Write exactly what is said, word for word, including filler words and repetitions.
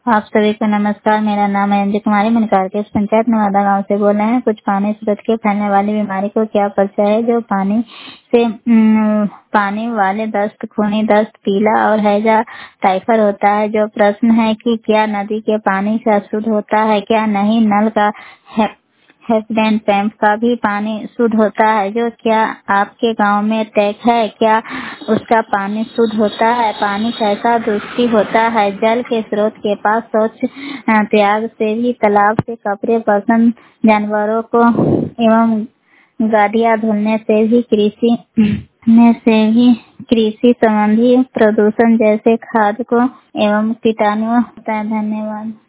आप सभी को नमस्कार। मेरा नाम है अंजू कुमारी। मैंने कारकेश पंचायत नवादा गांव से बोल रहे हैं। कुछ पानी से बच के फैलने वाली बीमारी को क्या परिचय है? जो पानी से न, पानी वाले दस्त, खूनी दस्त, पीला और हैजा टाइफर होता है। जो प्रश्न है कि क्या नदी के पानी से अशुद्ध होता है? क्या नहीं। नल का है हैंड पंप का भी पानी शुद्ध होता है? जो क्या आपके गांव में टैंक है? क्या उसका पानी शुद्ध होता है? पानी कैसा दूषित होता है? जल के स्रोत के पास शौच त्याग से भी, तालाब से कपड़े, बर्तन, जानवरों को एवं गाड़ियां धुलने से भी, कृषि में से भी कृषि संबंधी प्रदूषण जैसे खाद को एवं कीटाणु होता है। धन्यवाद।